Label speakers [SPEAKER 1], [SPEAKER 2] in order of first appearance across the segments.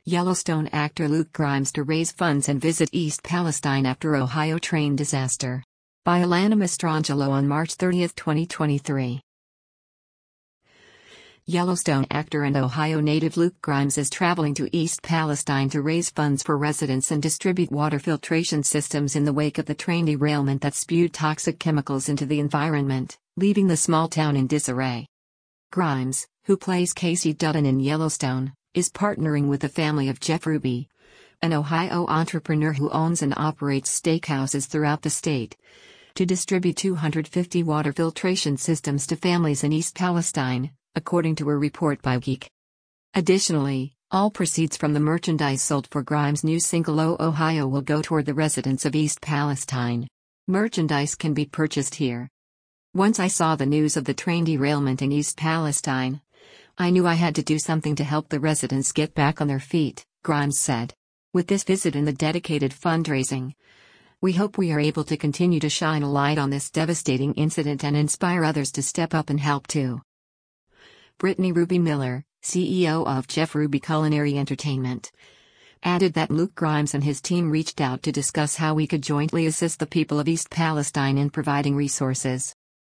[SPEAKER 1] Yellowstone actor Luke Grimes to raise funds and visit East Palestine after Ohio train disaster. By Alana Mastrangelo on March 30, 2023. Yellowstone actor and Ohio native Luke Grimes is traveling to East Palestine to raise funds for residents and distribute water filtration systems in the wake of the train derailment that spewed toxic chemicals into the environment, leaving the small town in disarray. Grimes, who plays Casey Dutton in Yellowstone, is partnering with the family of Jeff Ruby, an Ohio entrepreneur who owns and operates steakhouses throughout the state, to distribute 250 water filtration systems to families in East Palestine, according to a report by Geek. Additionally, all proceeds from the merchandise sold for Grimes' new single "Oh Ohio" will go toward the residents of East Palestine. Merchandise can be purchased here. Once I saw the news of the train derailment in East Palestine, I knew I had to do something to help the residents get back on their feet, Grimes said. With this visit and the dedicated fundraising, we hope we are able to continue to shine a light on this devastating incident and inspire others to step up and help too. Brittany Ruby Miller, CEO of Jeff Ruby Culinary Entertainment, added that Luke Grimes and his team reached out to discuss how we could jointly assist the people of East Palestine in providing resources.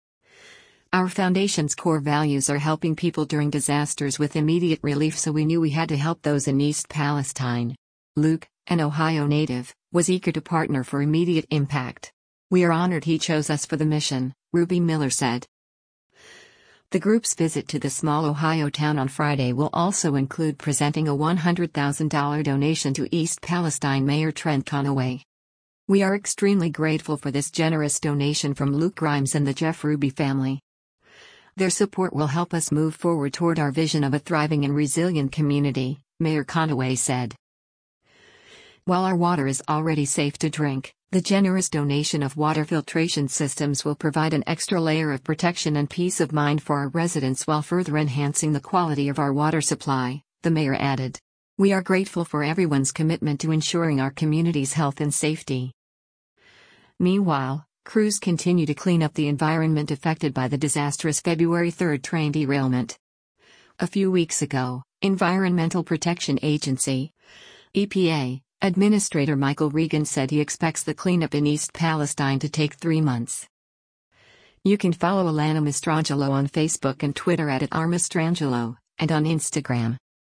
[SPEAKER 1] Our foundation's core values are helping people during disasters with immediate relief, so we knew we had to help those in East Palestine. Luke, an Ohio native, was eager to partner for immediate impact. We are honored he chose us for the mission, Ruby Miller said. The group's visit to the small Ohio town on Friday will also include presenting a $100,000 donation to East Palestine Mayor Trent Conaway. We are extremely grateful for this generous donation from Luke Grimes and the Jeff Ruby family. Their support will help us move forward toward our vision of a thriving and resilient community, Mayor Conaway said. While our water is already safe to drink, the generous donation of water filtration systems will provide an extra layer of protection and peace of mind for our residents while further enhancing the quality of our water supply, the mayor added. We are grateful for everyone's commitment to ensuring our community's health and safety. Meanwhile, crews continue to clean up the environment affected by the disastrous February 3 train derailment. A few weeks ago, Environmental Protection Agency, EPA, Administrator Michael Regan said he expects the cleanup in East Palestine to take 3 months. You can follow Alana Mastrangelo on Facebook and Twitter @Mastrangelo, and on Instagram.